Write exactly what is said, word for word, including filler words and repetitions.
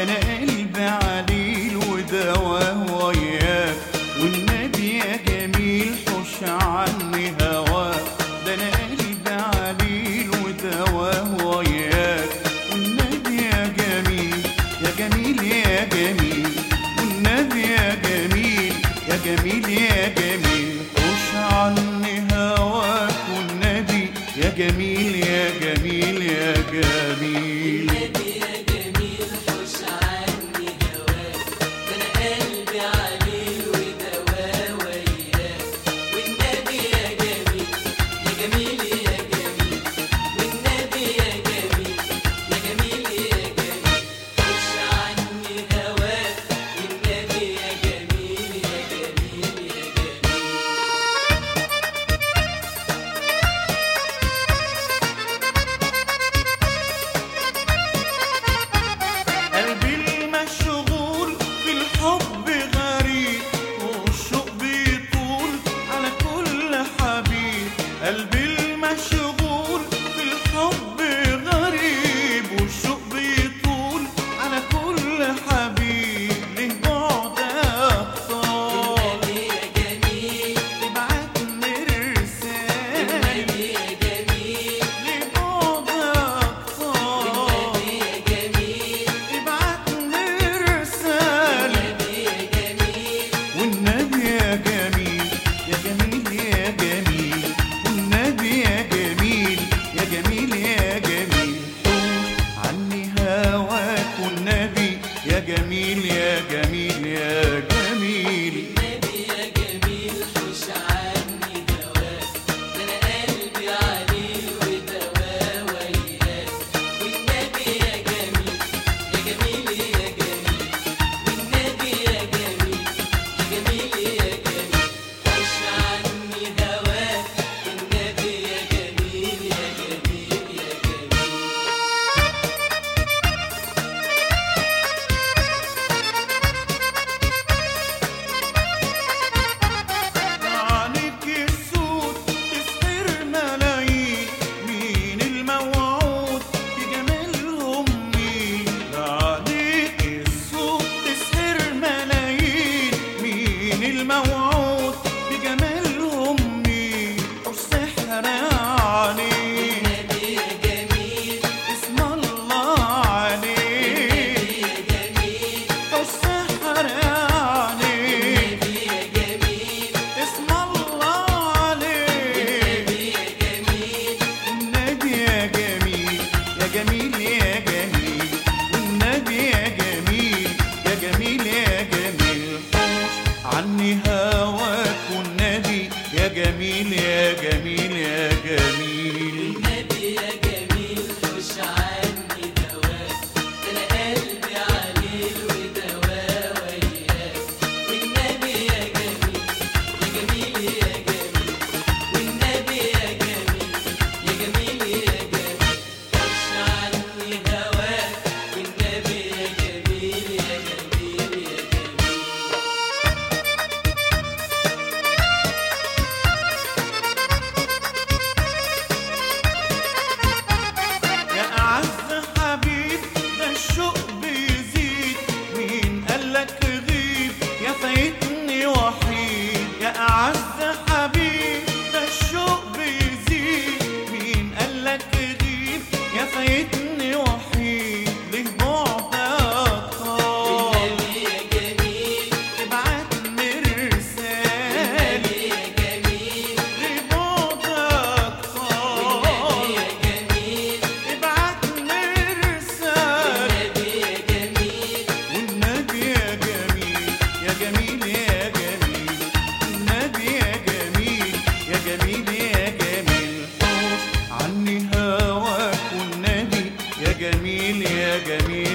انا قلبي عليل ودواه وياك، والنبي يا جميل حوش عني هواك. ده انا قلبي عليل ودواه وياك، والنبي يا جميل يا جميل يا جميل، والنبي يا جميل يا جميل يا جميل حوش عني هواك، والنبي يا جميل يا جميل يا جميل. قلبي المشغول في الحب غريب، والشوق بيطول على كل حبيب. ليه بعدك طال يا جميل تبعتني رسالة يا جميل، ليه بعدك طال يا جميل تبعتني رسالة يا جميل، والنبي يا جميل يا جميل يا جميل، والنبي يا جميل يا جميل يا جميل حوش عني هواك، والنبي يا جميل يا جميل يا جميل. النبي يا جميل حوش عني هواك، ده انا قلبي عليل ودواه وياك، والنبي يا جميل يا جميل يا جميل، والنبي يا جميل يا جميل يا جميل حوش عني هواك، والنبي يا جميل يا جميل يا جميل. عليك السود تسحر ملايين، مين الموعود بجمالهم مين؟ عليك السود تسحر ملايين، مين الموعود بجمالهم مين؟ حوش سحر عليك النبي يا جميل اسم الله عليك، يا جميل حوش سحر عليك النبي يا جميل اسم الله عليك. يا جميل النبي يا جميل يا جميل يا جميل، والنبي يا جميل يا جميل يا جميل حوش عني هواك، والنبي يا جميل يا جميل يا جميل. النبي يا جميل حوش عني هواك، ده انا قلبي عليل ودواه وياك، والنبي يا جميل يا جميل يا جميل، والنبي يا جميل يا جميل يا جميل حوش عني هواك، والنبي يا جميل يا جميل يا جميل. يا أعز حبيب ده الشوق بيزيد، مين قالك غيب يا فايتني وحيد؟ يا أعز حبيب ده الشوق بيزيد، مين قالك غيب يا فايتني وحيد؟ ليه بعدك طال النبي يا جميل تبعتني رسالة النبي يا جميل ليه بعدك طال يا جميل ابعتني رسالة، النبي يا جميل والنبي يا جميل يا جميل يا جميل، النبي يا جميل يا جميل يا جميل حوش عني هواك، والنبي يا جميل يا جميل